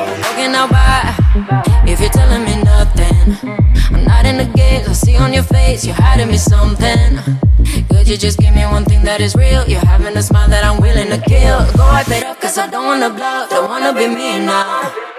Walking out by, if you're telling me nothing. I'm not in the games, I see on your face you're hiding me something. Could you just give me one thing that is real? You're having a smile that I'm willing to kill. Go wipe it up cause I don't wanna blow, don't wanna be me now.